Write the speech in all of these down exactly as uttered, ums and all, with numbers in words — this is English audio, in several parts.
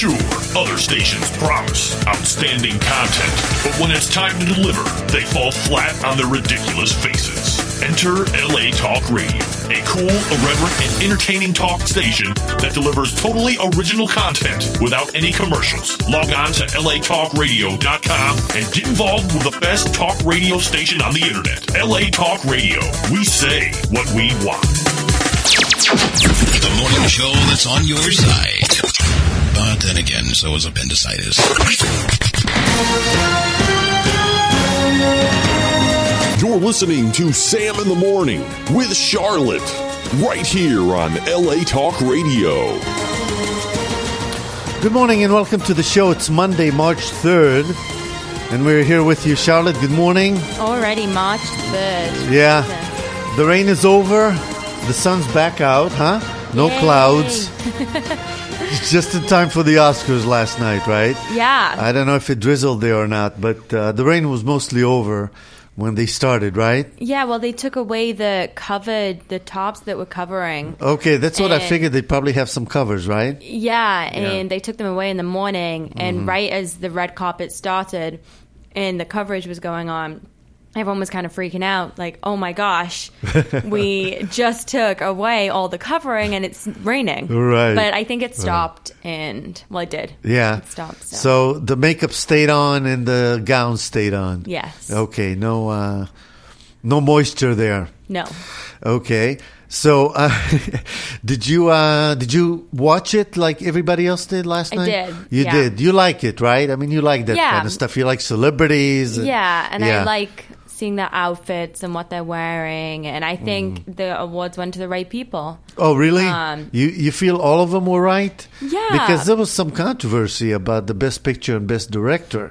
Sure, other stations promise outstanding content, but when it's time to deliver, they fall flat on their ridiculous faces. Enter L A Talk Radio, a cool, irreverent, and entertaining talk station that delivers totally original content without any commercials. Log on to L A talk radio dot com and get involved with the best talk radio station on the internet. L A Talk Radio. We say what we want. The morning show that's on your side. But then again, so is appendicitis. You're listening to Sam in the Morning with Charlotte, right here on L A Talk Radio. Good morning and welcome to the show. It's Monday, March third, and we're here with you, Charlotte. Good morning. Already March third. Yeah. The rain is over. The sun's back out, huh? No Yay. Clouds. Just in time for the Oscars last night, right? Yeah. I don't know if it drizzled there or not, but uh, the rain was mostly over when they started, right? Yeah, well, they took away the covered, the tops that were covering. Okay, that's what I And- figured. They'd probably have some covers, right? Yeah, and Yeah. they took them away in the morning. And Mm-hmm. right as the red carpet started and the coverage was going on, everyone was kind of freaking out, like, oh my gosh, we just took away all the covering and it's raining. Right. But I think it stopped and, well, it did. Yeah. It stopped. So, So the makeup stayed on and the gown stayed on. yes. Okay, no, uh, no moisture there. No. Okay, so uh, did you uh, did you watch it like everybody else did last I night? did, You yeah. did. You like it, right? I mean, you like that Yeah. kind of stuff. You like celebrities. and- Yeah, and Yeah. I like seeing their outfits and what they're wearing, and I think Mm-hmm. the awards went to the right people. Oh, really? Um, you you feel all of them were right? Yeah. Because there was some controversy about the best picture and best director.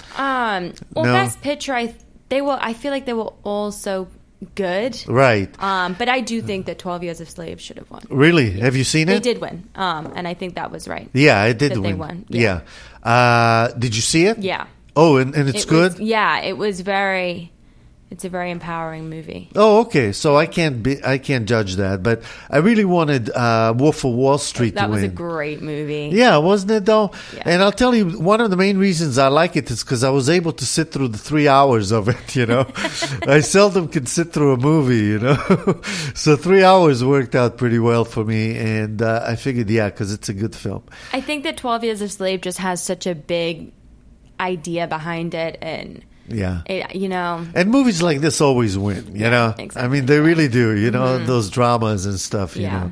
Um, well, No. Best Picture, I they were. I feel like they were all so good. Right. Um, but I do think that twelve Years a Slave should have won. Really? Have you seen They it? did win, um, and I think that was right. Yeah, it did that win. they won. Yeah. Yeah. Uh, did you see it? Yeah, Oh, and, and it's It good? was- yeah, it was very. It's a very empowering movie. Oh, okay. So I can't be, I can't judge that, but I really wanted uh, Wolf of Wall Street That to was win. a great movie. Yeah, wasn't it though? Yeah. And I'll tell you, one of the main reasons I like it is because I was able to sit through the three hours of it. You know, I seldom can sit through a movie. You know, so three hours worked out pretty well for me, and uh, I figured, yeah, because it's a good film. I think that twelve Years a Slave just has such a big idea behind it, and Yeah. it, you know, And movies like this always win, you know. I exactly. mean, they really do, you know, those dramas and stuff, you Yeah. know.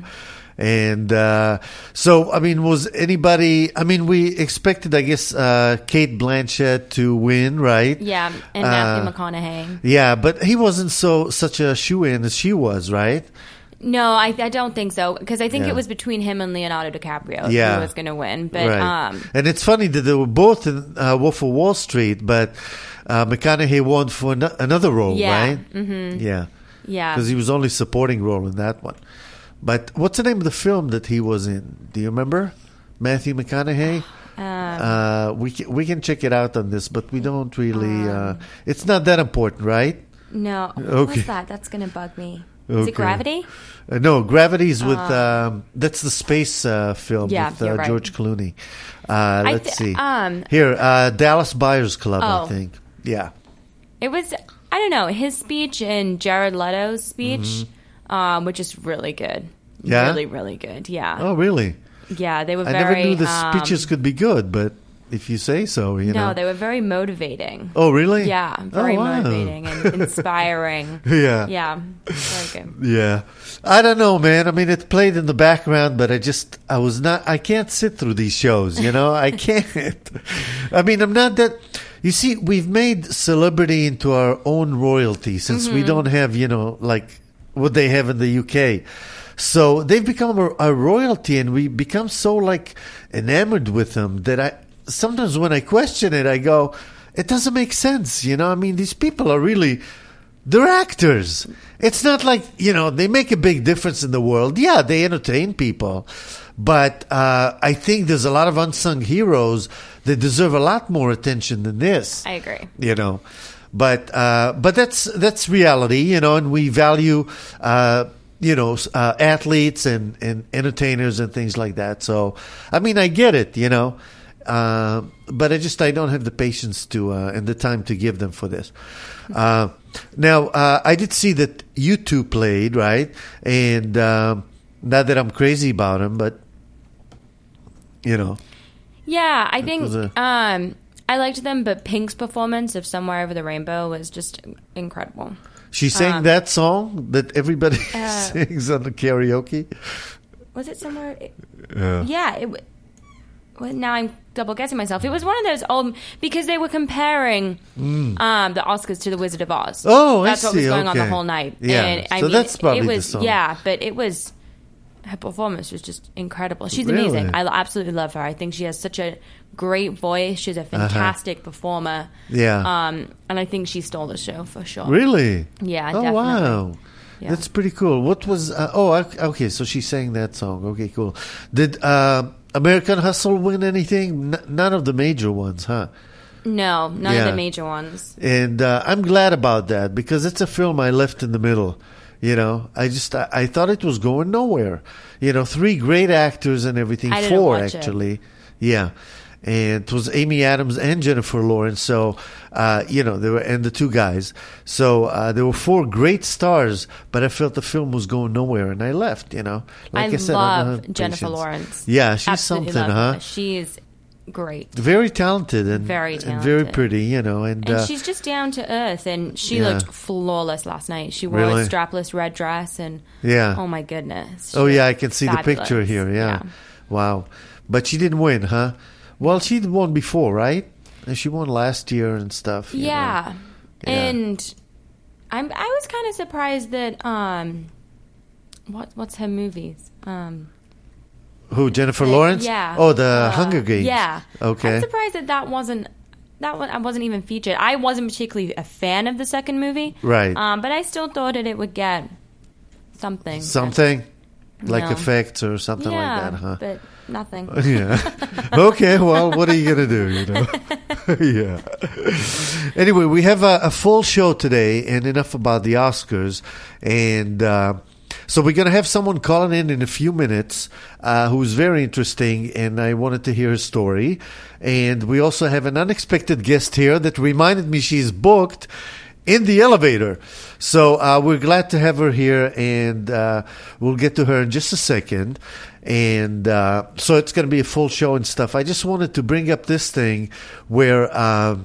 And uh, so, I mean, was anybody? I mean, we expected, I guess, uh, Kate Blanchett to win, right? yeah, and Uh, Matthew McConaughey. Yeah, but he wasn't so such a shoe-in as she was, right? No, I, I don't think so, because I think Yeah. it was between him and Leonardo DiCaprio Yeah. who was going to win. But right. um, And it's funny that they were both in uh, Wolf of Wall Street, but uh, McConaughey won for an- another role, Yeah. right? Mm-hmm. Yeah. yeah, Because he was only supporting role in that one. But what's the name of the film that he was in? Do you remember? Matthew McConaughey? um, Uh, we can, we can check it out on this, but we don't really. Uh, it's not that important, right? no, okay. what's that? That's going to bug me. Is Okay. it Gravity? Uh, no, Gravity's with. Um, that's the space uh, film Yeah, with uh, you're right. George Clooney. Uh, I let's thi- see. um, Here, uh, Dallas Buyers Club, I Oh. think. Yeah. It was, I don't know, his speech and Jared Leto's speech, um, which is really good. Mm-hmm. Yeah? Really, really good. Yeah. Oh, really? Yeah, they were I very... never knew the um, speeches could be good, but if you say so, you No, know. they were very motivating. Oh, really? Yeah, very Oh, wow. motivating and inspiring. Yeah. Yeah, very good. Yeah. I don't know, man. I mean, it played in the background, but I just, I was not, I can't sit through these shows, you know? I can't. I mean, I'm not that, you see, we've made celebrity into our own royalty since we don't have, you know, like what they have in the U K. So they've become a, a royalty and we become so like enamored with them that I, sometimes when I question it, I go, it doesn't make sense, you know? I mean, these people are really, they're actors. It's not like, you know, they make a big difference in the world. Yeah, they entertain people. But uh, I think there's a lot of unsung heroes that deserve a lot more attention than this. I agree. You know, but uh, but that's that's reality, you know, and we value uh, you know, uh, athletes and, and entertainers and things like that. So, I mean, I get it, you know, uh, but I just I don't have the patience to uh, and the time to give them for this. Uh, now, uh, I did see that U two played, right? And um, not that I'm crazy about them, but you know, yeah, I think was a- um, I liked them, but Pink's performance of "Somewhere Over the Rainbow" was just incredible. she sang Um, that song that everybody uh, sings on the karaoke. Was it somewhere? Yeah. Yeah. It, w- well, now I'm double guessing myself. It was one of those old because they were comparing um, the Oscars to The Wizard of Oz. Mm. Oh, I that's what was see. going on the Okay. whole night. Yeah. And, I So mean, that's probably it the was, song. Yeah, but it was her performance was just incredible. She's Really? amazing. I absolutely love her. I think she has such a great voice. She's a fantastic performer. Uh-huh. Yeah. Um, and I think she stole the show for sure. Really? Yeah, Oh, definitely. wow. Yeah. That's pretty cool. What was... Uh, oh, ok- okay, so she sang that song. Okay, cool. Did uh, American Hustle win anything? N- none of the major ones, huh? No, none Yeah. of the major ones. And uh, I'm glad about that because it's a film I left in the middle. You know, I just I, I thought it was going nowhere. You know, three great actors and everything. I didn't Four watch it. actually. Yeah. And it was Amy Adams and Jennifer Lawrence. So, uh, you know, they were and the two guys. So uh, there were four great stars, but I felt the film was going nowhere, and I left. You know, like I, I said, I don't love have Jennifer patience. Lawrence. Yeah, she's Absolutely something, love huh? her. She is great. Very talented and Very and very talented. pretty. You know, and, And uh, she's just down to earth, and she Yeah. looked flawless last night. She wore Really? a strapless red dress, and yeah. oh my goodness. Oh she yeah, I looked can see the fabulous. picture here. Yeah. Wow. But she didn't win, huh? Well, she won before, right? And she won last year and stuff. you know. Yeah. Yeah. And I'm I was kind of surprised that um what what's her movies? Um Who, Jennifer the- Lawrence? Yeah. Oh, the Uh, Hunger Games. Yeah. Okay. I'm surprised that that wasn't that one I wasn't even featured. I wasn't particularly a fan of the second movie. Right. Um but I still thought that it would get something. Something like No. effects or something yeah, like that, huh? but nothing. Yeah. Okay, well, what are you going to do, you know? Yeah. Anyway, we have a, a full show today, and enough about the Oscars. And uh, so we're going to have someone calling in in a few minutes uh, who's very interesting, and I wanted to hear his story. And we also have an unexpected guest here that reminded me she's booked in the elevator. So uh, we're glad to have her here, and uh, we'll get to her in just a second. And uh, so it's going to be a full show and stuff. I just wanted to bring up this thing where uh,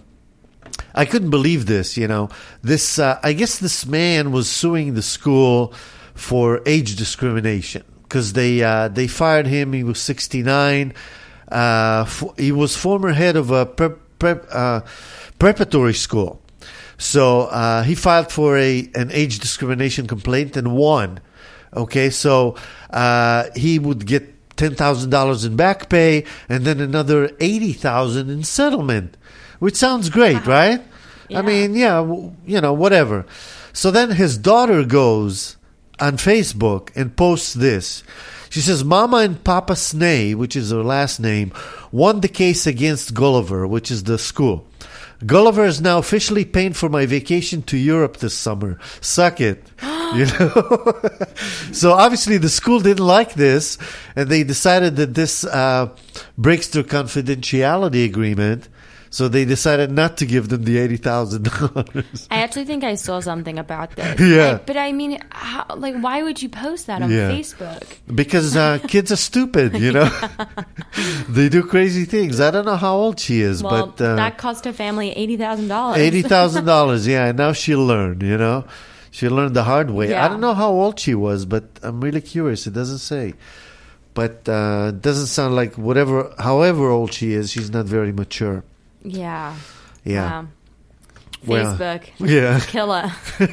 I couldn't believe this, you know. This, uh, I guess this man was suing the school for age discrimination because they, uh, they fired him. He was sixty-nine. Uh, f- he was former head of a prep, prep, uh, preparatory school. So uh, he filed for a an age discrimination complaint and won. Okay, so uh, he would get ten thousand dollars in back pay and then another eighty thousand dollars in settlement, which sounds great, right? Yeah. I mean, yeah, w- you know, whatever. So then his daughter goes on Facebook and posts this. She says, Mama and Papa Snay, which is her last name, won the case against Gulliver, which is the school. Gulliver is now officially paying for my vacation to Europe this summer. Suck it. You know? So obviously the school didn't like this, and they decided that this uh, breaks their confidentiality agreement. So they decided not to give them the eighty thousand dollars. I actually think I saw something about this. Yeah. I- but I mean, how, like, why would you post that on Yeah. Facebook? Because uh, kids are stupid, you know? They do crazy things. I don't know how old she is, Well, but uh, that cost her family eighty thousand dollars. eighty thousand dollars, yeah, and now she'll learn, you know? She learned the hard way. Yeah. I don't know how old she was, but I'm really curious. It doesn't say. But uh, it doesn't sound like whatever, however old she is, she's not very mature. Yeah. Yeah. Wow. Well, Facebook. yeah. Killer.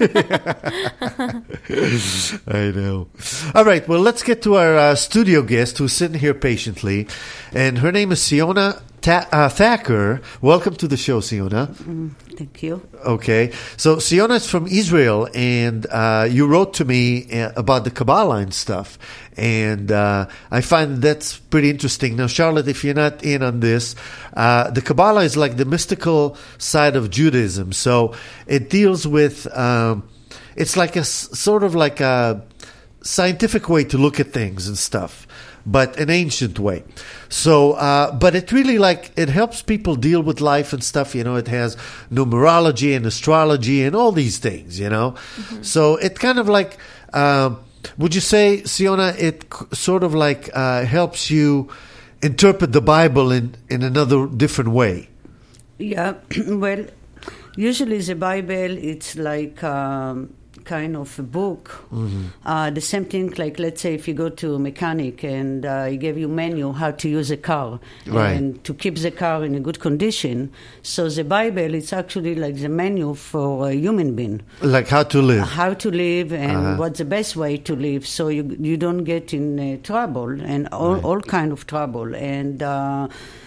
I know. All right, well, let's get to our uh, studio guest who's sitting here patiently. And her name is Siona Ta- uh, Thacker. Welcome to the show, Siona. Thank you. Okay. So Siona is from Israel, and uh, you wrote to me uh, about the Kabbalah and stuff. And uh, I find that's pretty interesting. Now, Charlotte, if you're not in on this, uh, the Kabbalah is like the mystical side of Judaism. So it deals with, um, it's like a s- sort of like a scientific way to look at things and stuff, but an ancient way. So, uh, but it really like, it helps people deal with life and stuff. You know, it has numerology and astrology and all these things, you know. Mm-hmm. So it kind of like, um, would you say, Siona, it c- sort of like uh, helps you interpret the Bible in, in another different way? Yeah, well, usually the Bible, it's like um, kind of a book. Mm-hmm. Uh, the same thing, like let's say if you go to a mechanic and uh, he gave you menu how to use a car right. and to keep the car in a good condition. So the Bible, it's actually like the menu for a human being. Like how to live. How to live and uh-huh. what's the best way to live so you you don't get in uh, trouble and all, right. all kind of trouble. And uh,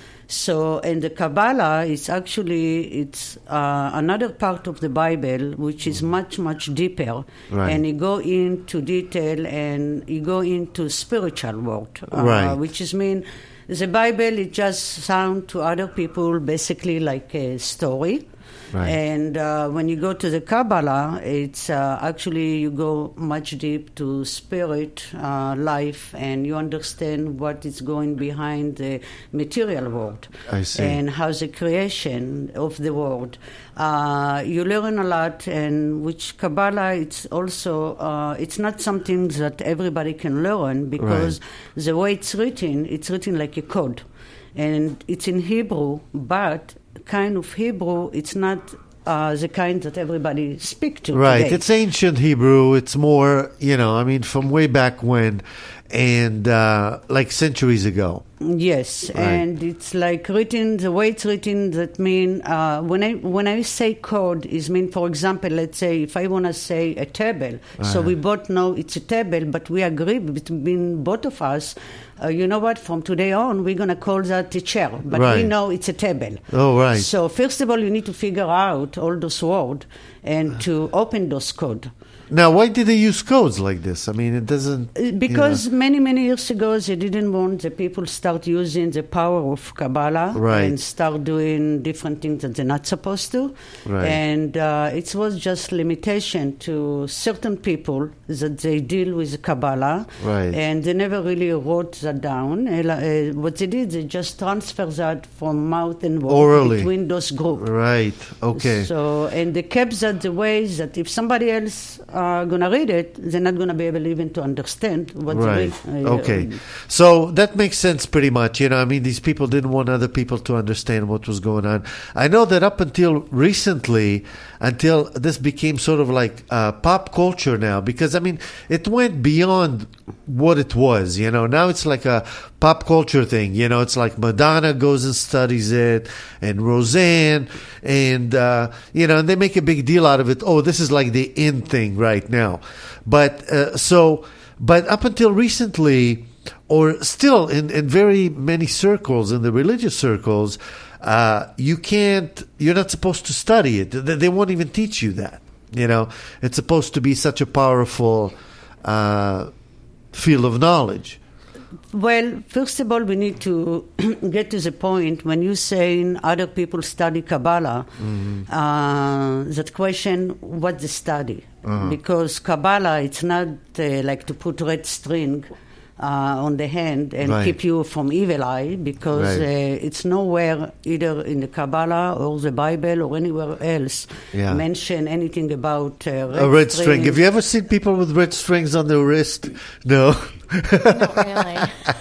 so, and the Kabbalah is actually, it's uh, another part of the Bible which is much, much deeper. Right. And you go into detail and you go into spiritual world. Uh, right. Which is mean, the Bible, it just sound to other people basically like a story. Right. And uh, when you go to the Kabbalah, it's uh, actually you go much deep to spirit, uh, life, and you understand what is going behind the material world. I see. And how the creation of the world. Uh, you learn a lot, and which Kabbalah, it's also, uh, it's not something that everybody can learn because right. the way it's written, it's written like a code. And it's in Hebrew, but kind of Hebrew, it's not uh, the kind that everybody speak to Right. today. It's ancient Hebrew. It's more, you know, I mean, from way back when and uh, like centuries ago. Yes, right. And it's like written, the way it's written, that mean, uh, when I when I say code, is mean, for example, let's say, if I want to say a table, uh-huh. so we both know it's a table, but we agree between both of us, uh, you know what, from today on, we're going to call that a chair, but right. we know it's a table. Oh, right. So first of all, you need to figure out all those words and to open those code. Now, why did they use codes like this? I mean, it doesn't... Because you know. many, many years ago, they didn't want the people start using the power of Kabbalah right. and start doing different things that they're not supposed to. Right. And uh, it was just limitation to certain people that they deal with Kabbalah. Right. And they never really wrote that down. Uh, what they did, they just transfer that from mouth and word orally between those groups. Right, okay. So, and they kept that the way that if somebody else are going to read it, they're not going to be able even to understand what right. they read. Uh, okay. So that makes sense pretty much. You know, I mean, these people didn't want other people to understand what was going on. I know that up until recently, until this became sort of like uh, pop culture now, because, I mean, it went beyond what it was, you know. Now it's like a pop culture thing, you know. It's like Madonna goes and studies it, and Roseanne, and, uh, you know, and they make a big deal out of it. Oh, this is like the in thing right now. But uh, so, but up until recently, or still in, in very many circles, in the religious circles, uh, you can't, you're not supposed to study it. They, they won't even teach you that. You know, it's supposed to be such a powerful uh, field of knowledge. Well, first of all, we need to get to the point when you're saying other people study Kabbalah, mm-hmm. uh, that question, what the study? Uh-huh. Because Kabbalah, it's not uh, like to put red string uh, on the hand and right. keep you from evil eye, because right. uh, it's nowhere either in the Kabbalah or the Bible or anywhere else yeah. mention anything about uh, red a red string. string. Have you ever seen people with red strings on their wrist? No. Not really.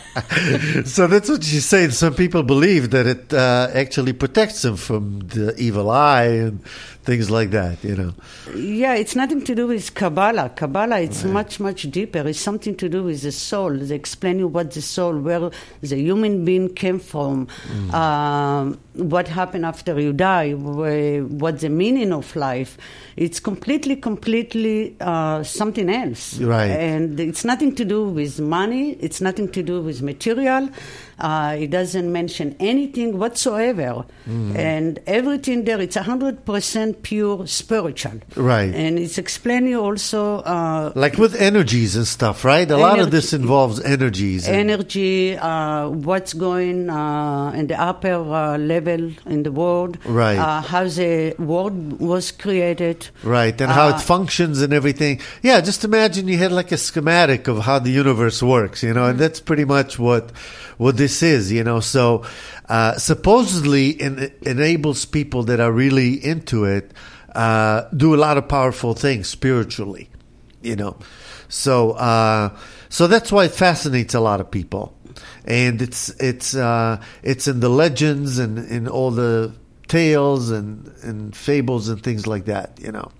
So that's what she's saying. Some people believe that it uh, actually protects them from the evil eye and things like that, you know. Yeah, it's nothing to do with Kabbalah. Kabbalah, it's right. much, much deeper. It's something to do with the soul. They explain you what the soul, where the human being came from, mm. um, what happened after you die, where, what the meaning of life. It's completely, completely uh, something else. Right. And it's nothing to do with money. It's nothing to do with material. Uh, it doesn't mention anything whatsoever. Mm. And everything there, it's one hundred percent pure spiritual. Right. And it's explaining also... Uh, like with energies and stuff, right? A lot of this involves energies. And energy, uh, what's going uh, in the upper uh, level in the world. Right. Uh, how the world was created. Right, and how uh, it functions and everything. Yeah, just imagine you had like a schematic of how the universe works, you know, and that's pretty much what what this is, you know. So uh, supposedly it enables people that are really into it uh, do a lot of powerful things spiritually, you know. So uh, so that's why it fascinates a lot of people. And it's it's uh, it's in the legends and in all the tales and, and fables and things like that, you know.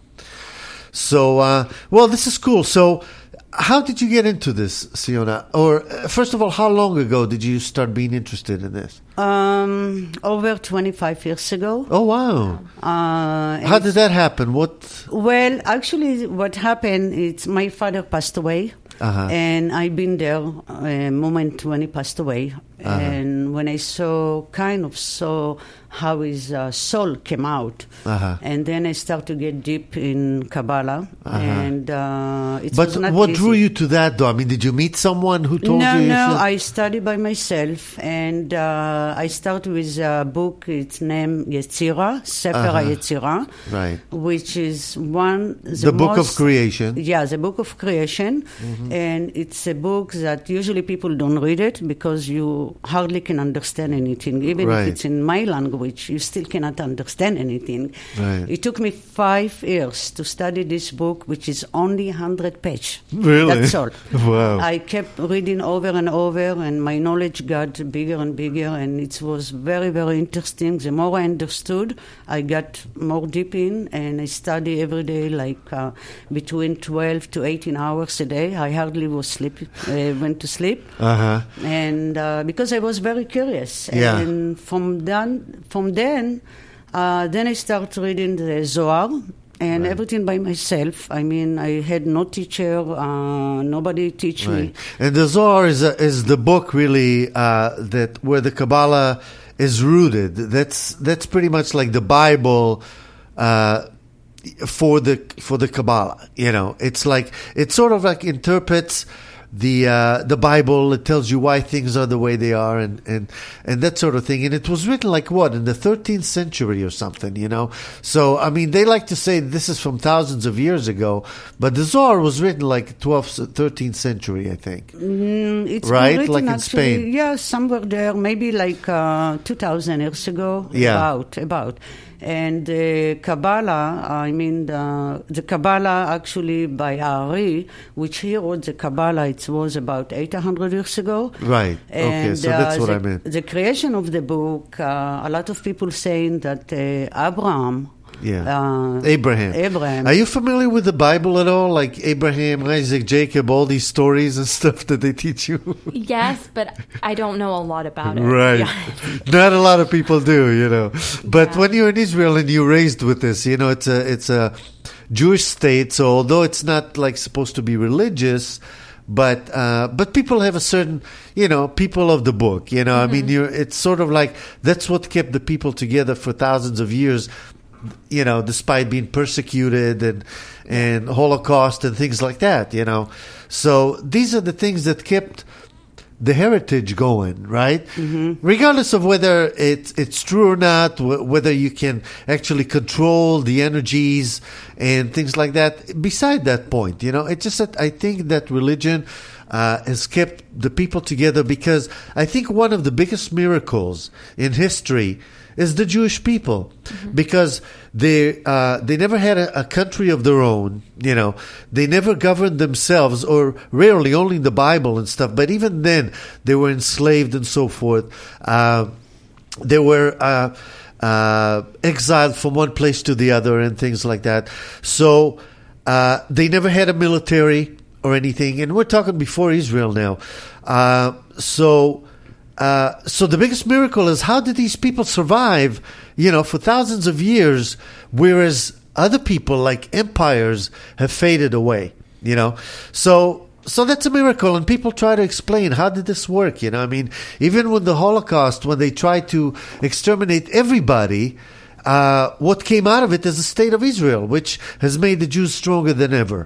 So, uh, well, this is cool. So, how did you get into this, Siona? Or, uh, first of all, how long ago did you start being interested in this? Um, over twenty-five years ago. Oh, wow. Uh, how did that happen? What? Well, actually, what happened is my father passed away. Uh-huh. And I've been there a moment when he passed away. Uh-huh. And when I saw, kind of saw how his uh, soul came out. Uh-huh. And then I started to get deep in Kabbalah. Uh-huh. And uh, it but was not what easy. drew you to that, though? I mean, did you meet someone who told no, you? No, yourself? no. I studied by myself. And uh, I started with a book. It's named Yetzirah, Sefer uh-huh. Yetzirah. Right. Which is one... The, the book most, of creation. Yeah, the book of creation. Mm-hmm. And it's a book that usually people don't read it because you hardly can understand anything. Even right. if it's in my language, you still cannot understand anything. Right. It took me five years to study this book, which is only one hundred pages. Really? That's all. Wow. I kept reading over and over, and my knowledge got bigger and bigger, and it was very, very interesting. The more I understood, I got more deep in, and I study every day, like uh, between twelve to eighteen hours a day. I hardly was sleep, uh, went to sleep, uh-huh. and uh, because I was very curious. Yeah. And from then, from then, uh, then I started reading the Zohar. And right. everything by myself. I mean, I had no teacher, uh, nobody teach right. me. And the Zohar is a, is the book really uh, that where the Kabbalah is rooted. That's that's pretty much like the Bible uh, for the for the Kabbalah. You know, it's like it sort of like interprets the uh, the Bible. It tells you why things are the way they are, and, and, and that sort of thing. And it was written like what, in the thirteenth century or something, you know. So I mean, they like to say this is from thousands of years ago, but the Zohar was written like twelfth, thirteenth century, I think. Mm, it's right, written like in actually, Spain. Yeah, somewhere there, maybe like uh, two thousand years ago. Yeah. about about. And the uh, Kabbalah, I mean, the, the Kabbalah actually by Ari, which he wrote the Kabbalah, it was about eight hundred years ago. Right, and, okay, so that's uh, what the, I meant. The creation of the book, uh, a lot of people saying that uh, Abraham, Yeah, uh, Abraham. Abraham. Are you familiar with the Bible at all? Like Abraham, Isaac, Jacob, all these stories and stuff that they teach you? Yes, but I don't know a lot about it. Right. Yeah. Not a lot of people do, you know. But Yeah. when you're in Israel and you're raised with this, you know, it's a it's a Jewish state. So although it's not like supposed to be religious, but uh, but people have a certain, you know, people of the book. You know, mm-hmm. I mean, you're, it's sort of like that's what kept the people together for thousands of years. You know, despite being persecuted and and Holocaust and things like that, you know. So these are the things that kept the heritage going, right? Mm-hmm. Regardless of whether it's it's true or not, wh- whether you can actually control the energies and things like that. Beside that point, you know, it's just that I think that religion uh, has kept the people together because I think one of the biggest miracles in history is the Jewish people, mm-hmm. because they uh, they never had a, a country of their own. You know, they never governed themselves, or rarely, only in the Bible and stuff. But even then, they were enslaved and so forth. Uh, they were uh, uh, exiled from one place to the other and things like that. So uh, they never had a military or anything. And we're talking before Israel now. Uh, so. Uh, so the biggest miracle is how did these people survive, you know, for thousands of years, whereas other people like empires have faded away, you know. So so that's a miracle, and people try to explain how did this work. You know, I mean, even with the Holocaust, when they tried to exterminate everybody, uh, what came out of it is the state of Israel, which has made the Jews stronger than ever.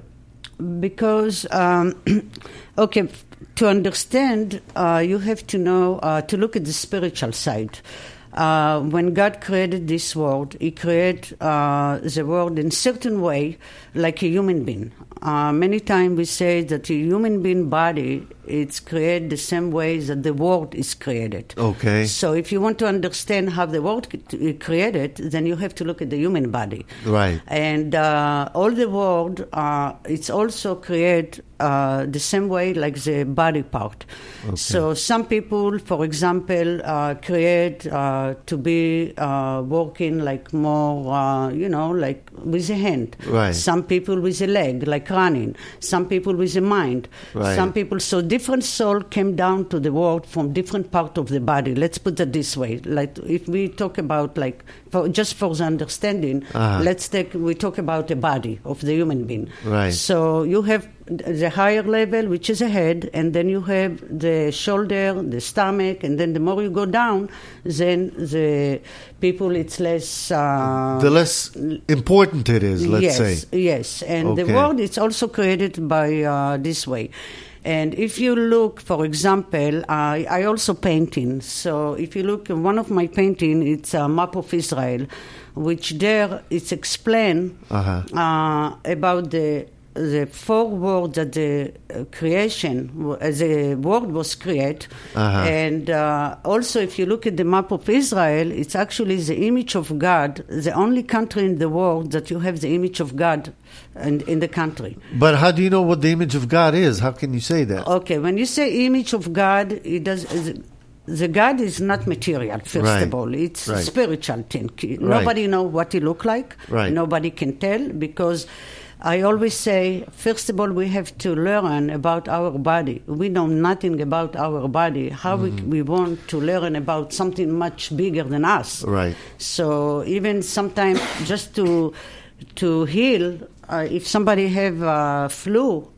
Because, um, okay, to understand, uh, you have to know, uh, to look at the spiritual side. Uh, when God created this world, He created uh, the world in a certain way, like a human being. Uh, many times we say that a human being body, it's created the same way that the world is created. Okay. So if you want to understand how the world is created, then you have to look at the human body. Right. And uh, all the world, uh, it's also created uh, the same way like the body part. Okay. So some people, for example, uh, create uh, to be uh, working like more, uh, you know, like with a hand. Right. Some people with a leg, like running. Some people with a mind. Right. Some people, so different soul came down to the world from different part of the body. Let's put it this way. Like if we talk about like, for, just for the understanding, uh-huh. let's take, we talk about the body of the human being. Right. So you have the higher level, which is a head, and then you have the shoulder, the stomach, and then the more you go down, then the people, it's less... Uh, the less important it is, let's yes, say. Yes, and Okay. the world is also created by uh, this way. And if you look, for example, I, I also painting. So if you look at one of my painting, it's a map of Israel, which there it's explained Uh-huh. uh, about the the four words that the uh, creation, uh, the world was created. Uh-huh. And uh, also if you look at the map of Israel, it's actually the image of God, the only country in the world that you have the image of God in, in the country. But how do you know what the image of God is? How can you say that? Okay, when you say image of God, it does... The God is not material, first Right. of all. It's Right. a spiritual thing. Right. Nobody knows what he look like. Right. Nobody can tell, because I always say, first of all, we have to learn about our body. We know nothing about our body. How Mm-hmm. we, we want to learn about something much bigger than us. Right. So even sometimes just to to heal, uh, if somebody have uh, flu,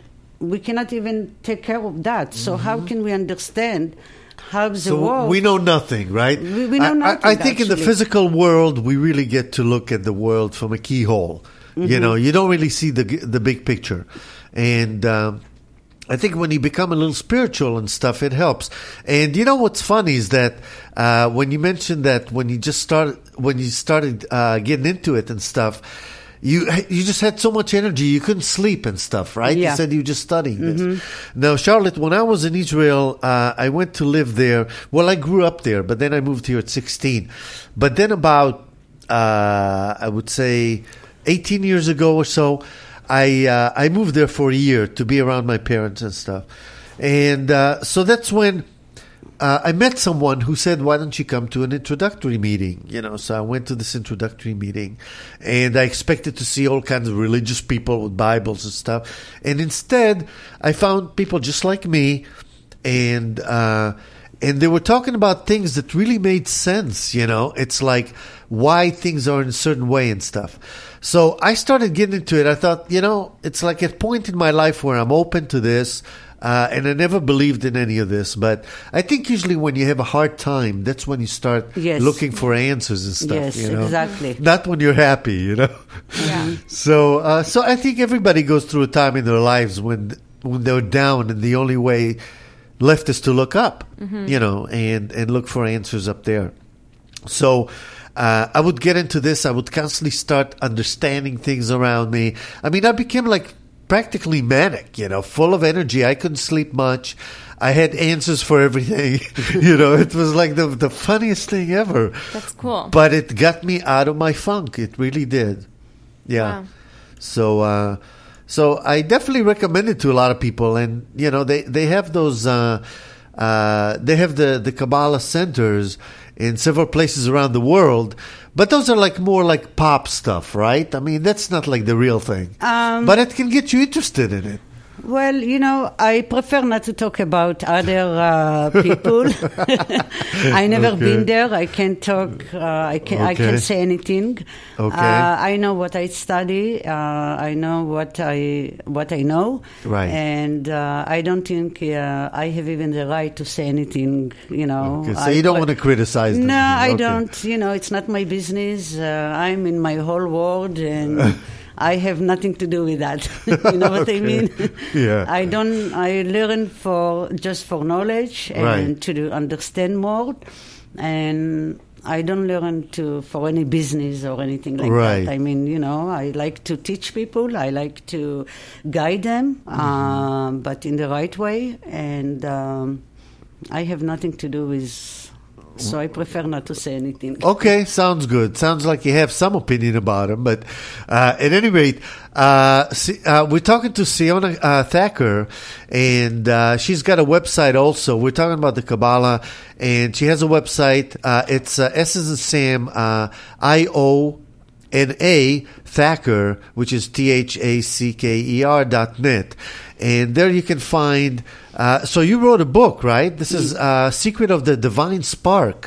we cannot even take care of that. So how can we understand how the So world... we know nothing, right? We- we know I- I, nothing, I think in the actually. physical world, we really get to look at the world from a keyhole. Mm-hmm. You know, you don't really see the the big picture. And um, I think when you become a little spiritual and stuff, it helps. And you know what's funny is that uh, when you mentioned that when you just started, when you started uh, getting into it and stuff, You you just had so much energy you couldn't sleep and stuff, right? Yeah. You said you were just studying this. Now, Charlotte, when I was in Israel, uh, I went to live there. Well, I grew up there, but then I moved here at sixteen. But then about, uh, I would say, eighteen years ago or so, I uh, I moved there for a year to be around my parents and stuff. And uh, so that's when Uh, I met someone who said, why don't you come to an introductory meeting? You know, so I went to this introductory meeting, and I expected to see all kinds of religious people with Bibles and stuff. And instead, I found people just like me, and uh, and they were talking about things that really made sense, you know. It's like why things are in a certain way and stuff. So I started getting into it. I thought, you know, it's like a point in my life where I'm open to this. Uh, and I never believed in any of this, but I think usually when you have a hard time, that's when you start Yes. looking for answers and stuff. Yes, you know? exactly. Not when you're happy, you know. Yeah. So, uh, so I think everybody goes through a time in their lives when when they're down, and the only way left is to look up, you know, and and look for answers up there. So. Uh, I would get into this. I would constantly start understanding things around me. I mean, I became like practically manic, you know, full of energy. I couldn't sleep much. I had answers for everything. You know, it was like the the funniest thing ever. That's cool. But it got me out of my funk. It really did. Yeah. Wow. So, uh, so I definitely recommend it to a lot of people. And, you know, they, they have those, uh, uh, they have the, the Kabbalah centers in several places around the world, but those are like more like pop stuff, right? I mean, that's not like the real thing, Um, but it can get you interested in it. Well, you know, I prefer not to talk about other uh, people. I never Okay. been there. I can't talk. Uh, I can I Okay. can't say anything. Okay. Uh, I know what I study. Uh, I know what I what I know. Right. And uh, I don't think uh, I have even the right to say anything. You know. Okay, so I you don't pre- want to criticize them. No, I Okay. don't. You know, it's not my business. Uh, I'm in my whole world, and I have nothing to do with that. You know what I mean? Yeah. I don't. I learn for just for knowledge and Right. to do, understand more, and I don't learn to for any business or anything like Right. that. I mean, you know, I like to teach people. I like to guide them, Mm-hmm. uh, but in the right way, and um, I have nothing to do with. So I prefer not to say anything. Okay, sounds good. Sounds like you have some opinion about him. But uh, at any rate, uh, Si- uh, we're talking to Siona uh, Thacker, and uh, she's got a website also. We're talking about the Kabbalah, and she has a website. Uh, it's uh, S as in Sam, uh, I O N A Thacker, which is T H A C K E R dot net. And there you can find... Uh, so you wrote a book, right? This is uh, Secret of the Divine Spark.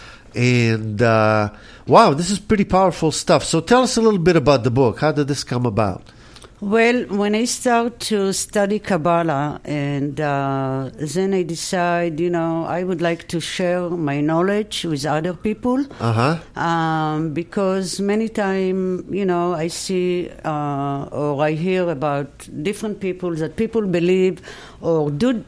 And uh, wow, this is pretty powerful stuff. So tell us a little bit about the book. How did this come about? Well, when I start to study Kabbalah, and uh, then I decide, you know, I would like to share my knowledge with other people. Uh-huh. Um, because many times, you know, I see uh, or I hear about different people that people believe or do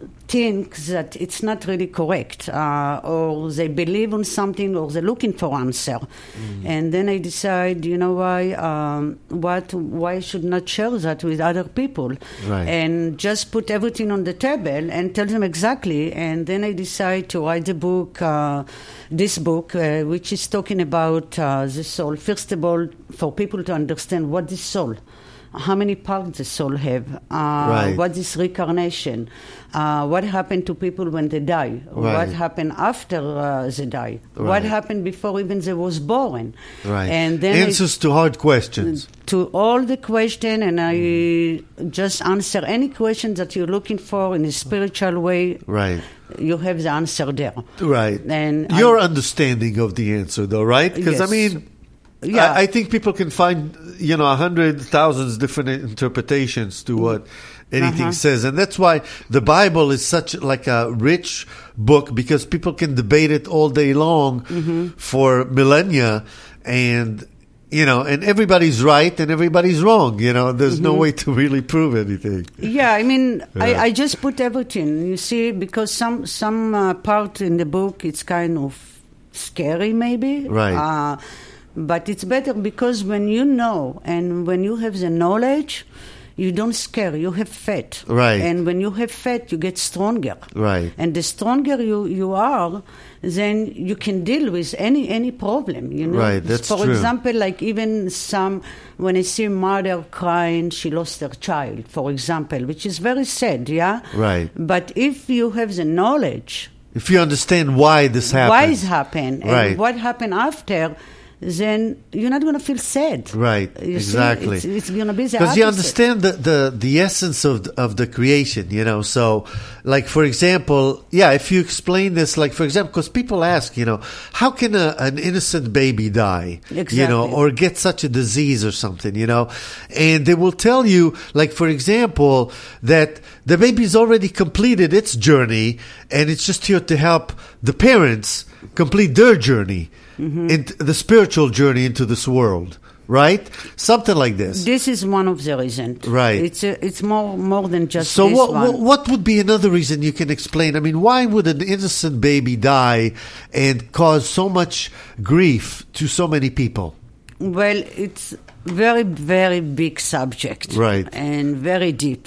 think that it's not really correct, uh, or they believe on something, or they're looking for answer. Mm. And then I decide, you know, why, um, what, why should not share that with other people, right. and just put everything on the table and tell them exactly. And then I decide to write the book, uh, this book, uh, which is talking about uh, the soul. First of all, for people to understand what is soul. How many parts the soul have? Uh, right. What is reincarnation? Uh, what happened to people when they die? Right. What happened after uh, they die? Right. What happened before even they was born? Right. And then answers I, to hard questions. To all the question, and I mm. just answer any question that you're looking for in a spiritual way. Right. You have the answer there. Right. And your I, understanding of the answer, though, right? Because yes. I mean. Yeah. I, I think people can find, you know, a hundred thousands different interpretations to what anything uh-huh. says. And that's why the Bible is such like a rich book, because people can debate it all day long mm-hmm. for millennia. And, you know, and everybody's right and everybody's wrong. You know, there's mm-hmm. no way to really prove anything. Yeah, I mean, yeah. I, I just put everything, you see, because some, some uh, part in the book, it's kind of scary maybe. Right. Uh, But it's better because when you know and when you have the knowledge, you don't scare, you have faith. Right. And when you have faith, you get stronger. Right. And the stronger you, you are, then you can deal with any any problem, you know. Right, that's For true. example, like even some, when I see a mother crying, she lost her child, for example, which is very sad, yeah? Right. But if you have the knowledge... If you understand why this happened. Why it happened, and right. what happened after... then you're not going to feel sad. Right, you exactly. See, it's, it's going to be the Because you opposite. understand the, the, the essence of the, of the creation, you know. So, like, for example, yeah, if you explain this, like, for example, because people ask, you know, how can a, an innocent baby die? Exactly. You know, or get such a disease or something, you know. And they will tell you, like, for example, that the baby's already completed its journey and it's just here to help the parents complete their journey. Mm-hmm. Into the spiritual journey into this world, right? Something like this. This is one of the reasons. Right. It's a, it's more more than just so this what, one. what what would be another reason you can explain? I mean, why would an innocent baby die and cause so much grief to so many people? Well, it's very, very big subject. Right. And very deep.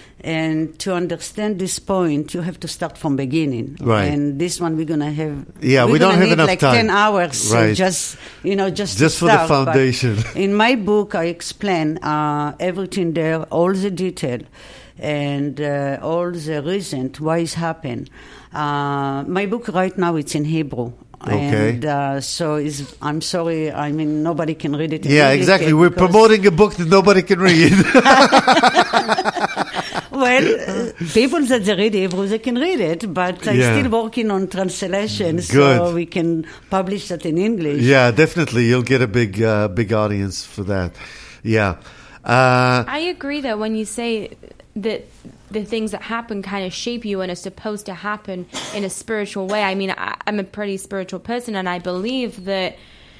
And to understand this point, you have to start from beginning. Right. And this one we're gonna have. Yeah, we're we don't gonna have need enough like time. ten hours. Right. So just you know, just Just to for the start. But foundation. in my book, I explain uh, everything there, all the detail, and uh, all the reason why it's happened. Uh, my book right now it's in Hebrew. Okay. And uh, so is I'm sorry. I mean, nobody can read it. In Yeah, English exactly. We're because- promoting a book that nobody can read. Well, uh, people that they read Hebrew, they can read it, but I'm Yeah. still working on translation, Good. so we can publish that in English. Yeah, definitely. You'll get a big, uh, big audience for that. Yeah. Uh, I agree, though, when you say that the things that happen kind of shape you and are supposed to happen in a spiritual way. I mean, I, I'm a pretty spiritual person, and I believe that,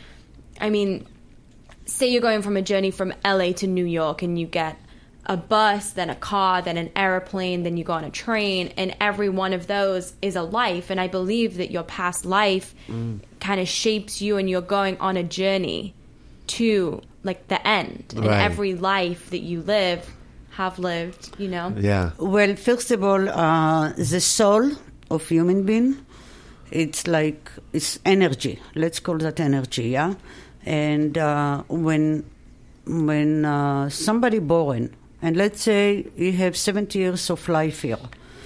I mean, say you're going from a journey from L A to New York, and you get a bus, then a car, then an airplane, then you go on a train, and every one of those is a life. And I believe that your past life mm. kind of shapes you, and you're going on a journey to like the end. And Right. every life that you live, have lived, you know? yeah. Well, first of all, uh, the soul of human being, it's like, it's energy. Let's call that energy, yeah? And uh, when when uh, somebody born, and let's say he have seventy years of life here,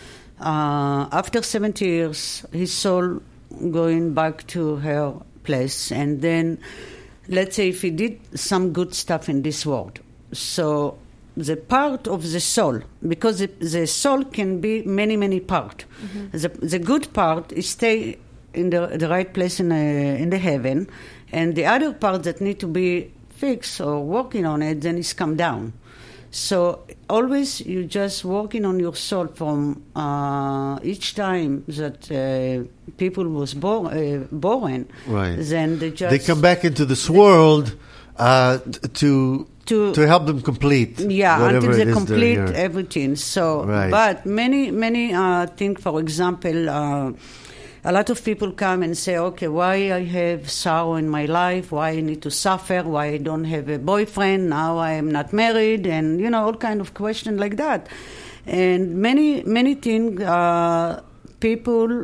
uh, after seventy years, his soul going back to her place, and then let's say if he did some good stuff in this world, so the part of the soul, because the, the soul can be many, many parts. Mm-hmm. The, the good part is stay in the, the right place in the, in the heaven, and the other part that need to be fixed or working on it, then is come down. So always you just working on your soul from uh, each time that uh, people was born, uh, born. Right. Then they just They come back into this world uh, t- to To- to help them complete. Yeah, whatever until it they is complete they're here. everything. So, Right. but many, many uh, think, for example, uh, a lot of people come and say, okay, why I have sorrow in my life, why I need to suffer, why I don't have a boyfriend, now I am not married, and, you know, all kind of questions like that. And many, many things, uh, people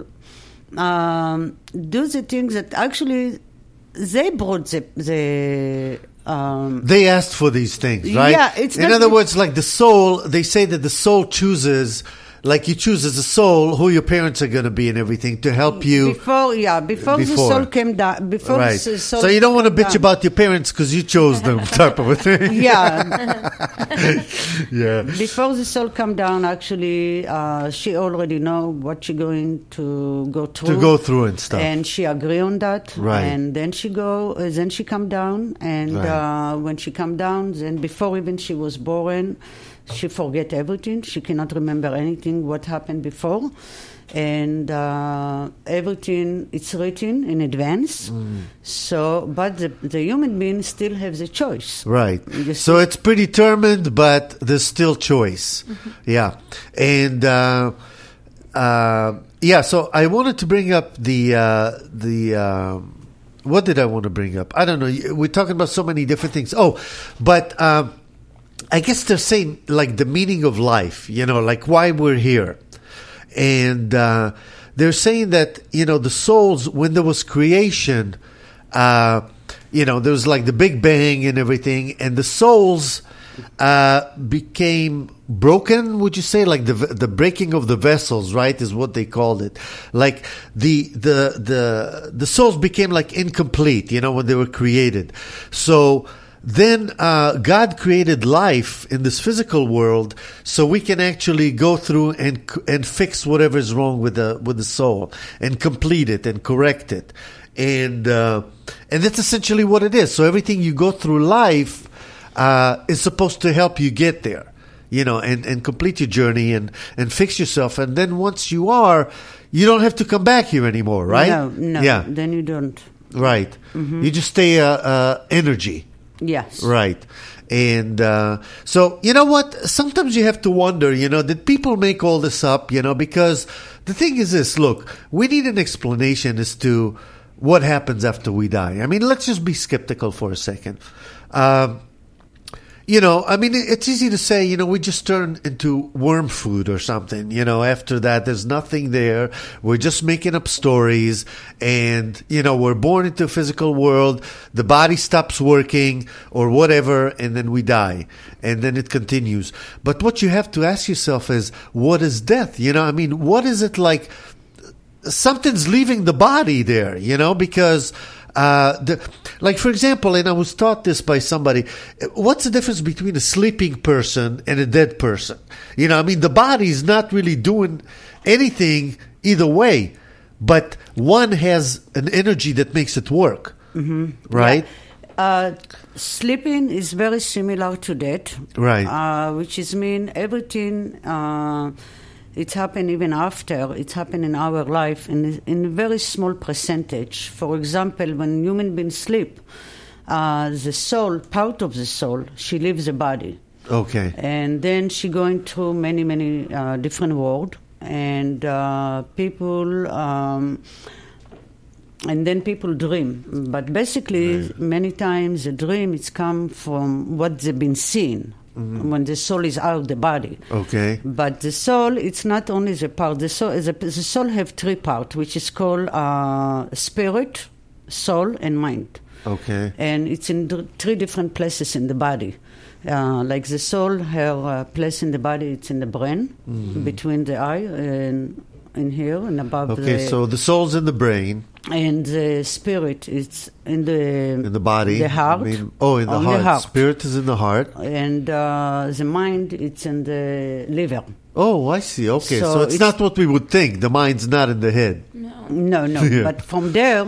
um, do the things that actually they brought the... the um, They asked for these things, right? Yeah, it's in not- other words, like the soul. They say that the soul chooses, like you choose as a soul who your parents are going to be and everything to help you. Before, yeah, before, the Before. soul came down, before Right. the soul So you don't want to came bitch down. about your parents because you chose them, type of a thing. Yeah, Yeah. before the soul come down, actually, uh, she already know what she going to go through. To go through and stuff. And she agree on that. Right. And then she go, uh, then she come down, and Right. uh, when she come down, then before even she was born, she forget everything. She cannot remember anything what happened before, and uh, everything it's written in advance. Mm. So, but the the human being still have the choice. Right. You So see? it's predetermined, but there's still choice. Yeah. And, uh, uh, yeah, so I wanted to bring up the, uh, the, um, what did I want to bring up? I don't know. We're talking about so many different things. Oh, but, um, I guess they're saying like the meaning of life, you know, like why we're here. And, uh, they're saying that, you know, the souls, when there was creation, uh, you know, there was like the Big Bang and everything, and the souls uh, became broken. Would you say like the the breaking of the vessels, right? Is what they called it. Like the the the the souls became like incomplete, you know, when they were created. So then uh, God created life in this physical world, so we can actually go through and and fix whatever is wrong with the with the soul and complete it and correct it, and uh, and that's essentially what it is. So everything you go through life uh, is supposed to help you get there, you know, and, and complete your journey and, and fix yourself. And then once you are, you don't have to come back here anymore, right? No, no. Yeah. Then you don't. Right. Mm-hmm. You just stay uh, uh, energy. Yes. Right. And uh, so, you know what? Sometimes you have to wonder, you know, did people make all this up? You know, because the thing is this, look, we need an explanation as to what happens after we die. I mean, let's just be skeptical for a second. Um, you know, I mean, it's easy to say, you know, we just turn into worm food or something. You know, after that, there's nothing there. We're just making up stories. And, you know, we're born into a physical world. The body stops working or whatever, and then we die. And then it continues. But what you have to ask yourself is, what is death? You know, I mean, what is it like? Something's leaving the body there, you know, because Uh, the, like, for example, and I was taught this by somebody, what's the difference between a sleeping person and a dead person? You know, I mean, the body is not really doing anything either way, but one has an energy that makes it work, mm-hmm. right? Yeah. Uh, sleeping is very similar to that, right? Uh, which is mean everything. Uh, it's happened even after it's happened in our life in in a very small percentage. For example, when human beings sleep, uh, the soul, part of the soul, she leaves the body. Okay, and then she going through many many uh, different worlds, and uh, people. Um, And then people dream. But basically, right. many times the dream is come from what they've been seeing mm-hmm. when the soul is out of the body. Okay. But the soul, it's not only the part. The soul, the, the soul have three parts, which is called uh, spirit, soul, and mind. Okay. And it's in th- three different places in the body. Uh, like the soul, her uh, place in the body, it's in the brain, mm-hmm. between the eye and in here and above. Okay, the, so the soul's in the brain. And the spirit is in the in the body, the heart. I mean, oh, in the heart. the heart. Spirit is in the heart, and uh, the mind it's in the liver. Oh, I see. Okay, so, so it's, it's not what we would think. The mind's not in the head. No, no, no. yeah. But from there,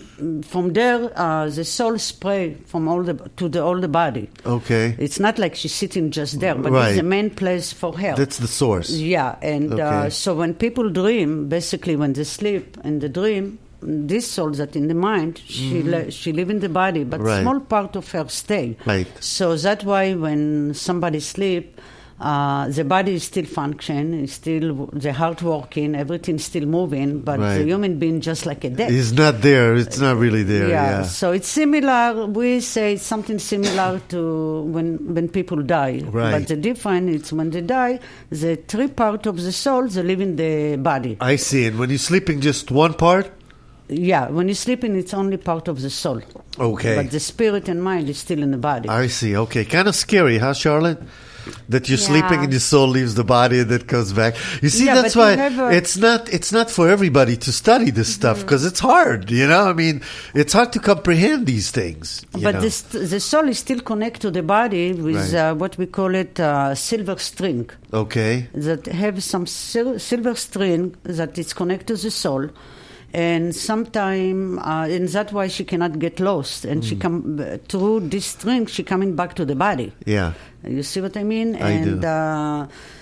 from there, uh, the soul spray from all the to the all the body. Okay, it's not like she's sitting just there, but right. it's the main place for her. That's the source. Yeah, and okay. uh, so when people dream, basically when they sleep in the dream. This soul that in the mind, she mm. le- she live in the body, but right. small part of her stay. Right. So that's why when somebody sleep, uh, the body is still function, is still the heart working, everything still moving, but right. the human being just like a dead. It's not there. It's not really there. Yeah. yeah. So it's similar. We say something similar to when when people die. Right. But the difference is when they die, the three part of the soul they live in the body. I see. And when you're sleeping, just one part. Yeah, when you're sleeping, it's only part of the soul. Okay. But the spirit and mind is still in the body. I see. Okay. Kind of scary, huh, Charlotte? That you're yeah. sleeping and your soul leaves the body and that comes back. You see, yeah, that's why never... it's not it's not for everybody to study this mm-hmm. stuff because it's hard, you know? I mean, it's hard to comprehend these things. But this, the soul is still connected to the body with right. uh, what we call it uh, silver string. Okay. That have some sil- silver string that is connected to the soul. And sometime, uh, and that's why she cannot get lost. And mm. she come uh, through this string. She coming back to the body. Yeah, you see what I mean. I and do. Uh,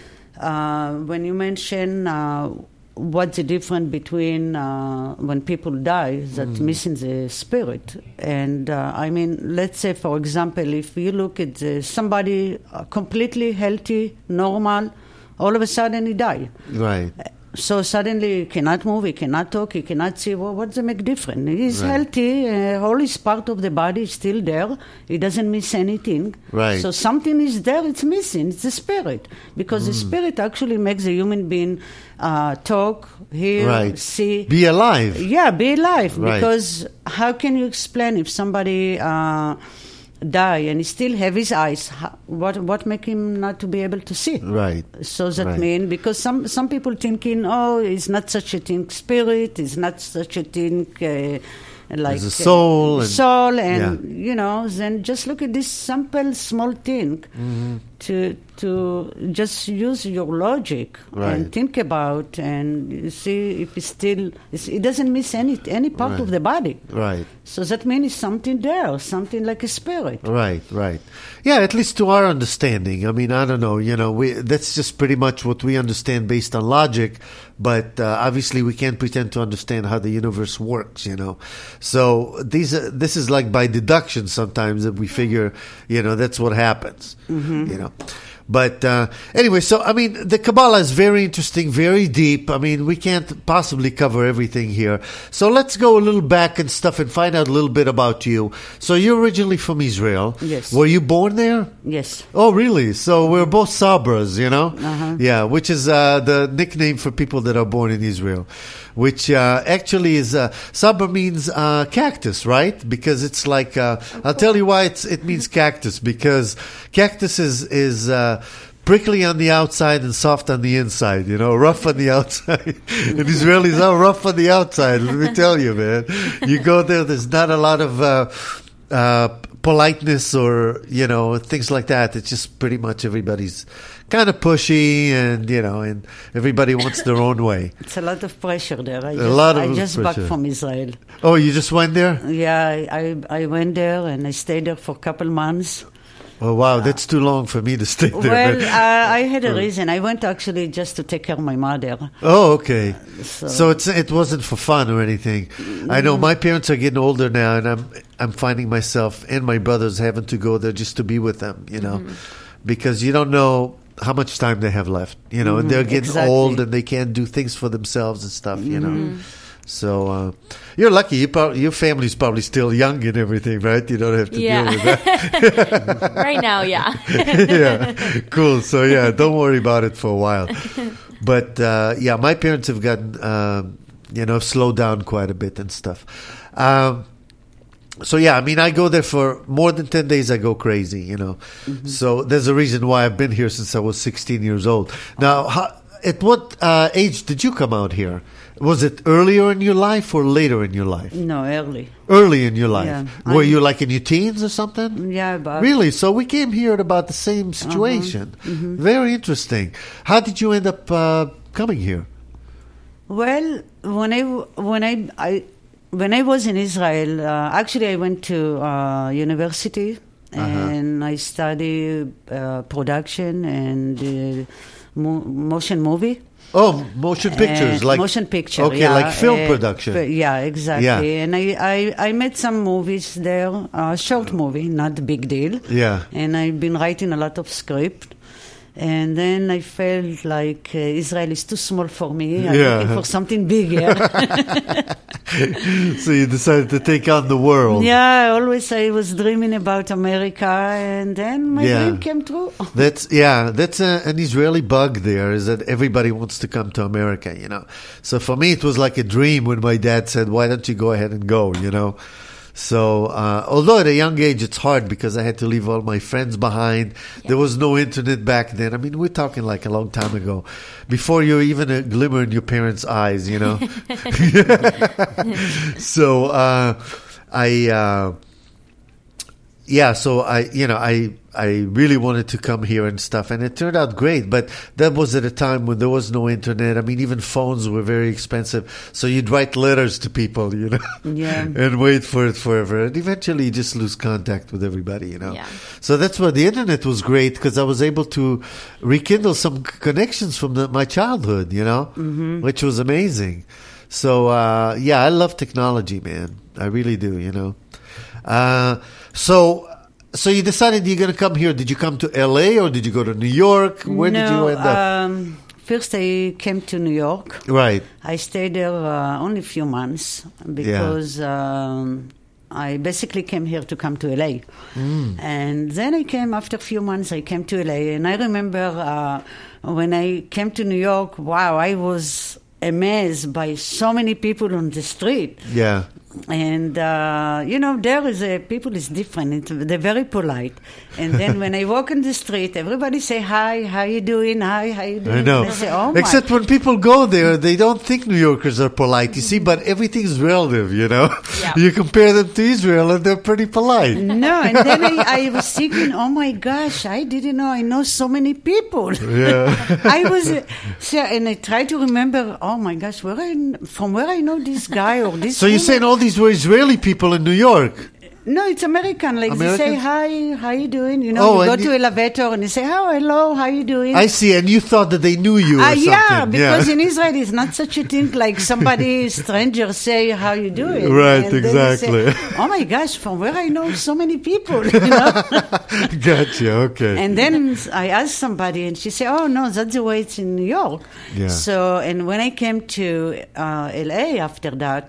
uh, when you mention uh, what's the difference between uh, when people die, that mm. missing the spirit. And uh, I mean, let's say, for example, if you look at the, somebody uh, completely healthy, normal, all of a sudden he die. Right. So suddenly he cannot move, he cannot talk, he cannot see. Well, what's the make difference? He's right. healthy, uh, all his part of the body is still there. He doesn't miss anything. Right. So something is there, it's missing. It's the spirit. Because mm. the spirit actually makes the human being uh, talk, hear, right. see. Be alive. Yeah, be alive. Right. Because how can you explain if somebody... Uh, die and he still have his eyes, what what make him not to be able to see? Right. So that right. mean because some some people thinking, oh, it's not such a thing spirit, it's not such a thing uh, like There's a soul uh, and, soul and yeah. you know, then just look at this simple small thing mm-hmm. to to just use your logic right. and think about and you see if it's still it's, it doesn't miss any any part right. of the body. Right. So that means something there, something like a spirit. Right, right. Yeah, at least to our understanding. I mean, I don't know, you know, we, that's just pretty much what we understand based on logic, but uh, obviously we can't pretend to understand how the universe works, you know. So these are, this is like by deduction sometimes that we figure, you know, that's what happens, mm-hmm. you know. But uh, anyway, so, I mean, the Kabbalah is very interesting, very deep. I mean, we can't possibly cover everything here. So let's go a little back and stuff and find out a little bit about you. So you're originally from Israel. Yes. Were you born there? Yes. Oh, really? So we're both Sabras, you know? Uh-huh. Yeah, which is uh, the nickname for people that are born in Israel. Which uh, actually is, uh, Sabra means uh, cactus, right? Because it's like, uh, I'll tell you why it's, it means cactus. Because cactus is, is uh, prickly on the outside and soft on the inside, you know, rough on the outside. And Israelis are rough on the outside, let me tell you, man. You go there, there's not a lot of uh, uh, politeness or, you know, things like that. It's just pretty much everybody's kind of pushy and, you know, and everybody wants their own way. It's a lot of pressure there. I A just, lot of I just back pressure. from Israel. Oh, you just went there? Yeah, I, I, I went there and I stayed there for a couple months. Oh, wow, that's too long for me to stay there. Well, man. uh, I had a reason. I went actually just to take care of my mother. Oh, okay. So- So it's it wasn't for fun or anything. I know my parents are getting older now, and I'm I'm finding myself and my brothers having to go there just to be with them, you know, because you don't know how much time they have left, you know, and they're getting exactly. old and they can't do things for themselves and stuff, you know. So uh, you're lucky. You prob- your family's probably still young and everything, right? You don't have to Yeah. deal with that. Right now, yeah. Yeah, cool. So yeah, don't worry about it for a while. But uh, yeah, my parents have gotten um, you know slowed down quite a bit and stuff. Um, so yeah, I mean, I go there for more than ten days. I go crazy, you know. So there's a reason why I've been here since I was sixteen years old. Now, how, at what uh, age did you come out here? Was it earlier in your life or later in your life? No, early. Early in your life. Yeah. Were I'm- you like in your teens or something? Yeah, but Really? So we came here at about the same Uh-huh. situation. Mm-hmm. Very interesting. How did you end up uh, coming here? Well, when I when I, I when I was in Israel, uh, actually I went to uh, university and I studied uh, production and uh, mo- motion movie. Oh, motion pictures, Uh, like motion picture. Okay, yeah, like film uh, production. fi- yeah, exactly. Yeah. And I, I, I made some movies there, uh, short movie, not a big deal. Yeah. And I've been writing a lot of script. And then I felt like uh, Israel is too small for me. I'm Yeah. looking for something bigger. So you decided to take on the world. Yeah, always I was dreaming about America, and then my Yeah. dream came true. That's yeah. That's a, an Israeli bug. There is that everybody wants to come to America. You know. So for me, it was like a dream when my dad said, "Why don't you go ahead and go?" You know. So uh, although at a young age it's hard because I had to leave all my friends behind. There was no internet back then. I mean, we're talking like a long time ago, before you were even a glimmer in your parents' eyes. You know. So uh, I. Uh, Yeah, so I, you know, I I really wanted to come here and stuff, and it turned out great. But that was at a time when there was no internet. I mean, even phones were very expensive, so you'd write letters to people, you know, Yeah. and wait for it forever, and eventually you just lose contact with everybody, you know. Yeah. So that's why the internet was great because I was able to rekindle some c- connections from the, my childhood, you know, mm-hmm. which was amazing. So uh, yeah, I love technology, man. I really do, you know. Uh, so, so you decided you're going to come here. Did you come to L A or did you go to New York? Where no, did you end up? Um, first, I came to New York. Right. I stayed there uh, only a few months because um, I basically came here to come to L A. Mm. And then I came after a few months. I came to L A, and I remember uh, when I came to New York. Wow, I was amazed by so many people on the street. Yeah. And uh, you know, there is a people is different. It, they're very polite. And then when I walk in the street, everybody say hi, how you doing? Hi, how you doing? I know. And I say, oh my. Except when people go there, they don't think New Yorkers are polite. You see, but everything's relative, you know. Yeah. You compare them to Israel, and they're pretty polite. No, and then I, I was thinking, oh my gosh, I didn't know I know so many people. Yeah. I was, uh, so, and I tried to remember, oh my gosh, where I, from where I know this guy or this. So you're woman. saying all these were Israeli people in New York? No, it's American. Like they say, Americans? hi, how you doing? You know, Oh, you go and to you- elevator and they say, oh, hello, how you doing? I see, and you thought that they knew you or Ah, something. yeah, because yeah. in Israel it's not such a thing like somebody stranger say how you doing. Right, And then they exactly. say, oh my gosh, from where I know so many people, you know. Gotcha, okay. And then I asked somebody, and she said, "Oh no, that's the way it's in New York." Yeah. So, and when I came to uh, L A after that,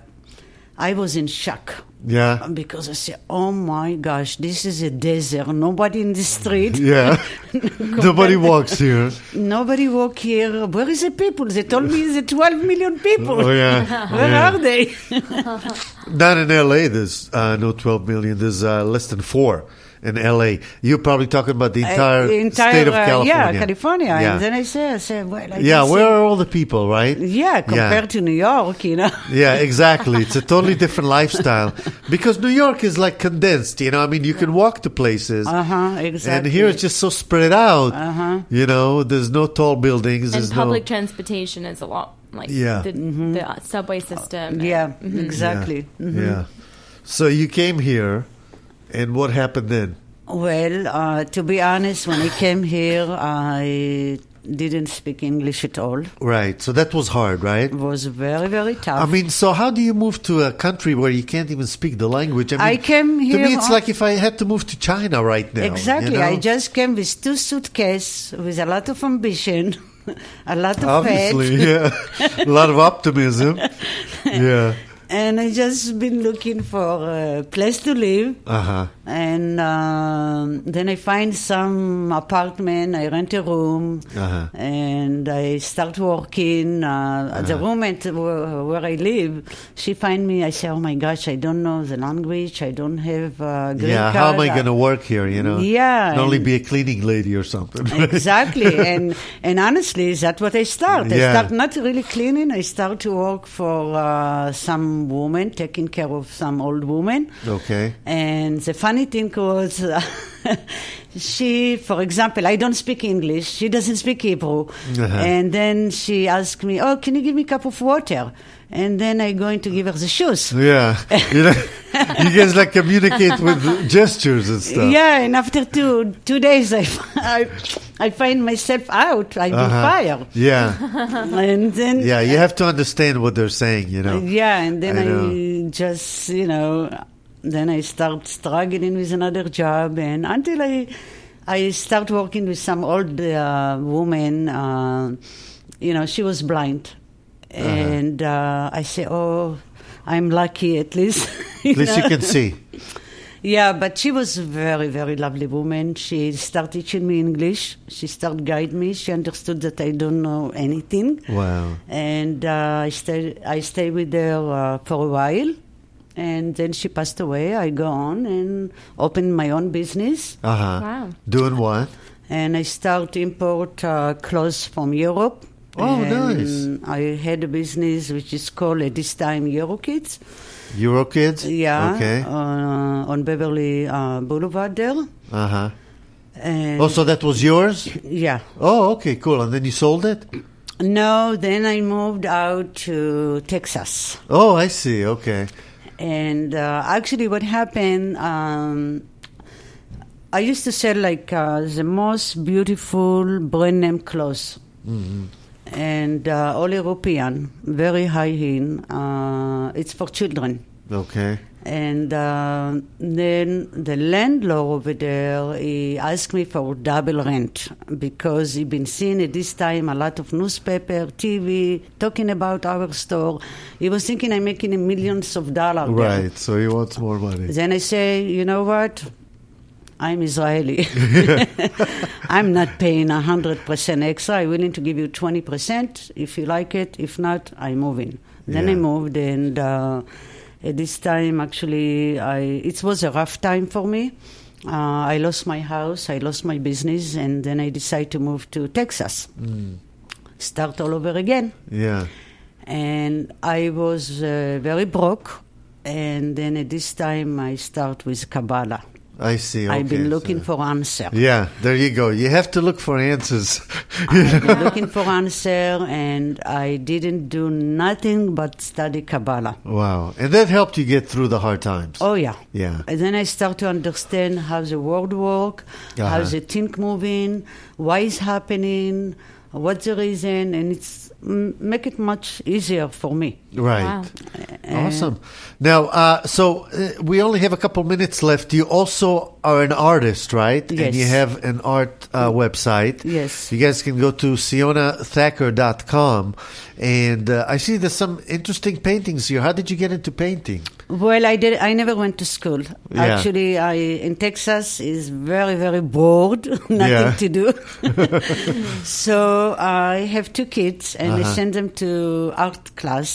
I was in shock. Yeah. Because I said, oh my gosh, this is a desert. Nobody in the street. Yeah. Nobody walks here. Nobody walk here. Where is the people? They told me there's twelve million people. Oh, yeah. Where Yeah. are they? Not in L A, there's uh, no twelve million. There's uh, less than four. in L A. You're probably talking about the Uh, entire, entire, state of uh, California. Yeah, California. Yeah. And then I say, I say, well, I Yeah, can where see- are all the people, right? Yeah, compared to New York, you know. Yeah, exactly. It's a totally different lifestyle because New York is like condensed, you know. I mean, you can walk to places. Uh-huh, exactly. And here it's just so spread out. Uh-huh. You know, there's no tall buildings. And There's public no. transportation is a lot like Yeah. the, the uh, subway system. Yeah, Mhm. exactly. Yeah. Mhm. Yeah. So you came here, and what happened then? Well, uh, to be honest, when I came here, I didn't speak English at all. Right. So that was hard, right? It was very, very tough. I mean, so how do you move to a country where you can't even speak the language? I, mean, I came To here me, it's on- like if I had to move to China right now. Exactly. you know? I just came with two suitcases with a lot of ambition, a lot of Obviously, faith, yeah. A lot of optimism. Yeah. and I just been looking for a place to live. Uh huh. And um, then I find some apartment. I rent a room, Uh-huh. and I start working. Uh, The roommate where, where I live, she find me. I say, "Oh my gosh, I don't know the language. I don't have a green Yeah. card." How am I going to work here? You know. Yeah, Not only and- be a cleaning lady or something. Exactly, and and honestly, that's what I start. I Yeah. start not really cleaning. I start to work for uh, some woman, taking care of some old woman. Okay. And the funny thing was, uh, she, for example, I don't speak English. She doesn't speak Hebrew. Uh-huh. And then she asked me, "Oh, can you give me a cup of water?" And then I'm going to give her the shoes. Yeah. You know, you guys like communicate with gestures and stuff. Yeah, and after two two days, I, I, I find myself out. I've been Uh-huh. fired. Yeah. And then Yeah. You have to understand what they're saying. You know. Yeah, and then I I, know. just, you know, then I start struggling with another job, and until I, I start working with some old uh, woman. Uh, you know, she was blind, and uh, I say, "Oh, I'm lucky at least." At least you can see. Yeah, but she was a very, very lovely woman. She started teaching me English. She started guiding me. She understood that I don't know anything. Wow. And uh, I stayed I stayed with her uh, for a while, and then she passed away. I go on and opened my own business, Uh huh. Wow. Doing what? and I start import uh, clothes from Europe. Oh, And nice. I had a business which is called at this time Eurokids. Euro kids. Yeah, Okay. uh, on Beverly uh, Boulevard there. Uh huh. And Oh, so that was yours? yeah. Oh, okay, cool. And then you sold it? No, then I moved out to Texas. Oh, I see. Okay. And uh, actually, what happened, um, I used to sell like uh, the most beautiful brand name clothes. And uh, all European, very high end. Uh, it's for children. Okay. And uh, then the landlord over there, he asked me for double rent because he been seeing at this time a lot of newspaper, T V, talking about our store. He was thinking I'm making millions of dollars. there. Right. So he wants more money. Then I say, you know what? I'm Israeli. I'm not paying one hundred percent extra. I'm willing to give you twenty percent if you like it. If not, I'm moving. Then I Yeah. moved, and uh, at this time, actually, I it was a rough time for me. Uh, I lost my house, I lost my business, and then I decided to move to Texas. Start all over again. Yeah. And I was uh, very broke. And then at this time, I start with Kabbalah. I see. Okay. I've been looking so- for answer. Yeah, there you go. You have to look for answers. I've been looking for answer, and I didn't do nothing but study Kabbalah. Wow. And that helped you get through the hard times. Oh yeah. Yeah. And then I start to understand how the world work, how Uh-huh. the thing moving, why it's happening, what's the reason, and it's mm, make it much easier for me. Right. Wow. Awesome. Now, uh, so uh, we only have a couple minutes left. You also are an artist, right? And Yes. you have an art uh, website. Yes. You guys can go to siona thacker dot com. And uh, I see there's some interesting paintings here. How did you get into painting? Well, I did. I never went to school. Yeah. Actually, I in Texas is very very bored, nothing Yeah. to do. So I have two kids, and I Uh-huh. send them to art class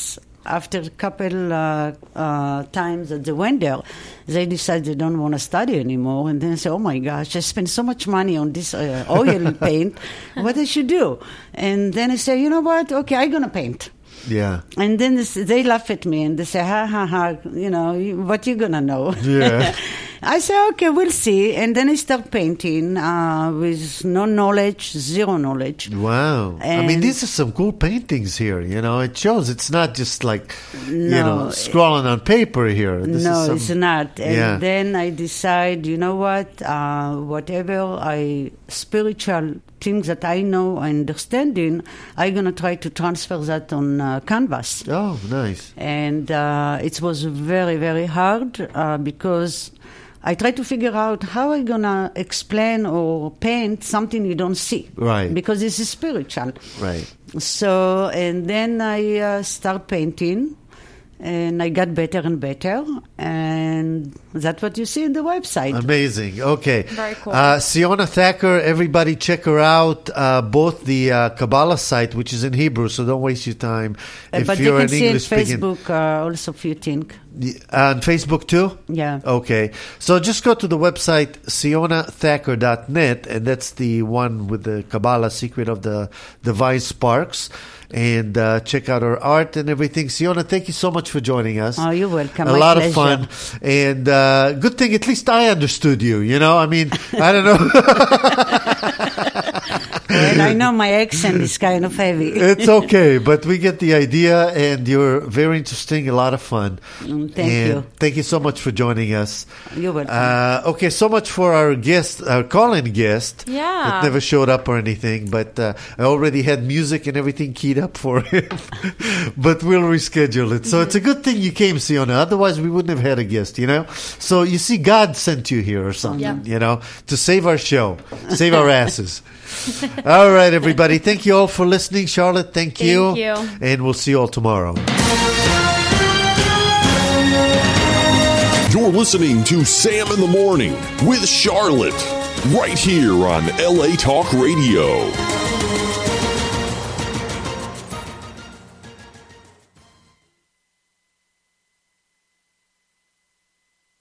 after a couple uh, uh, times that they went there, they decide they don't want to study anymore. And then they say, oh my gosh, I spent so much money on this uh, oil paint. What I should do? And then I say, you know what? Okay, I'm going to paint. Yeah. And then this, they laugh at me and they say, ha, ha, ha, you know, what you going to know? Yeah. I say, okay, we'll see. And then I start painting uh, with no knowledge, zero knowledge. Wow. I mean, And- these are some cool paintings here. You know, it shows it's not just like, you No. know, scrawling on paper here. This no, is some, it's not. And Yeah. then I decide, you know what, uh, whatever I spiritual things that I know and understanding, I'm going to try to transfer that on uh, canvas. Oh, nice. And uh, it was very, very hard uh, because I try to figure out how I'm going to explain or paint something you don't see. Right. Because this is spiritual. Right. So, and then I uh, start painting, and I got better and better, and that's what you see in the website. Amazing. Okay. Very cool. Uh, Siona Thacker, everybody check her out. Uh, both the uh, Kabbalah site, which is in Hebrew, so don't waste your time. Uh, if but you're you can an see on English speaking. Facebook uh, also if you think. On Facebook too? Yeah. Okay. So just go to the website siona thacker dot net, and that's the one with the Kabbalah Secret of the Divine Sparks. And uh, check out her art and everything. Siona, thank you so much for joining us. Oh, you're welcome. A My lot pleasure. of fun. And uh, good thing at least I understood you, you know? I mean, I don't know. Well, I know my accent is kind of heavy. It's okay, but we get the idea, and you're very interesting, a lot of fun. Mm, thank and you. Thank you so much for joining us. You're welcome. Uh, okay, so much for our guest, our call-in guest. Yeah. That never showed up or anything, but uh, I already had music and everything keyed up for him. But we'll reschedule it. So it's a good thing you came, Siona. Otherwise, we wouldn't have had a guest, you know? So you see, God sent you here or something, Yeah. you know, to save our show, save our asses. All right, everybody. Thank you all for listening. Charlotte, thank, Thank you. you. And we'll see you all tomorrow. You're listening to Sam in the Morning with Charlotte, right here on L A Talk Radio.